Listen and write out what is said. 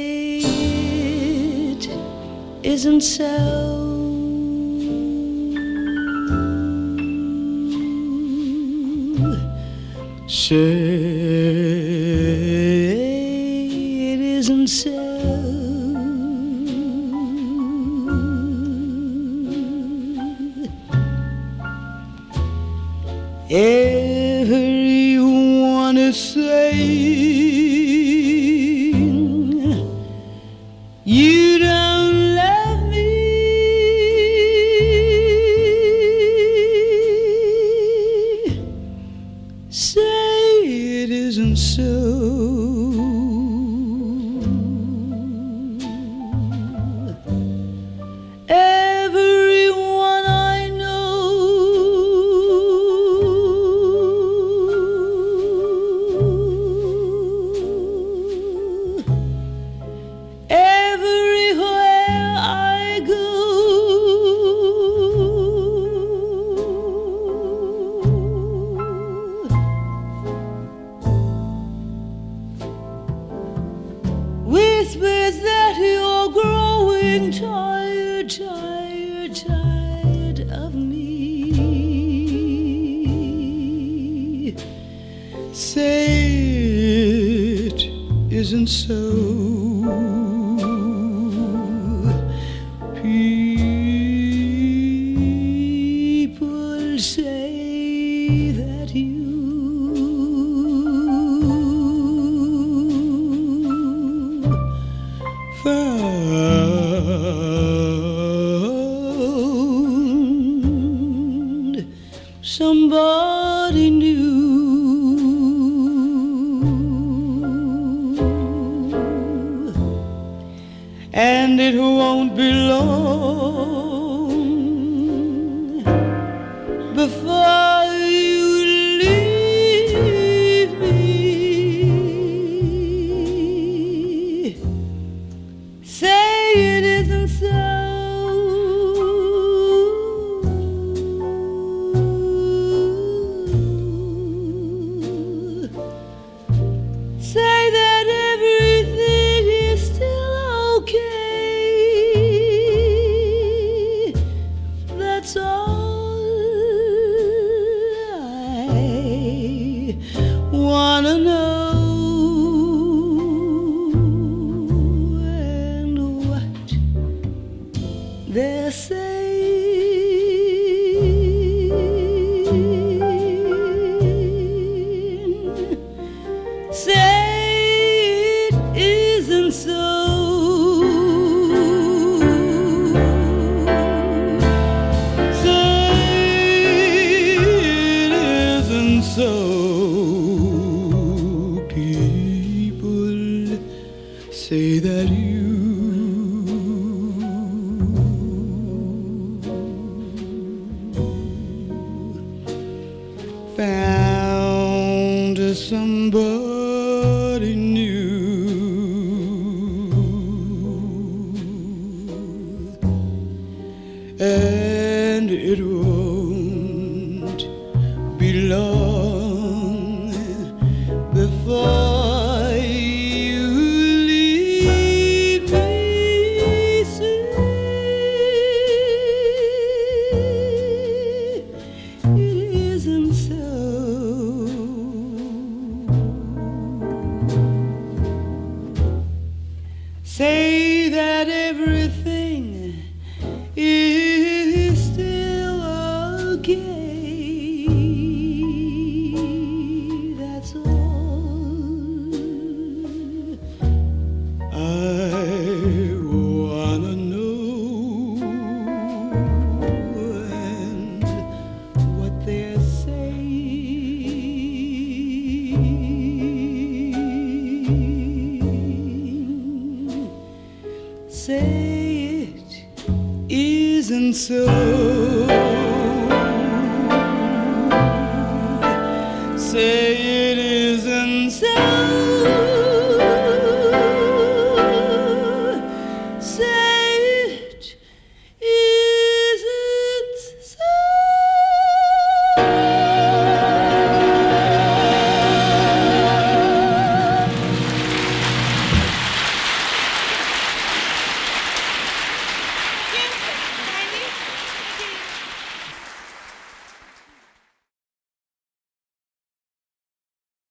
it isn't so. Say it isn't so. Everyone is saying you don't love me. Say it isn't so. Everyone I know everywhere I go, whispers that you're growing tired, tired, tired of me. Say it isn't so. People say that you found somebody new, and it won't be long before you leave me. Say it isn't so. Say that everything is still okay. That's all I wanna know. And what they're saying, say it isn't so. Say it isn't so. People say that you found somebody new, and it won't be long before you leave me. Say it isn't so. Say that everything is still okay. That's all I wanna know. And what they're saying, say it isn't so.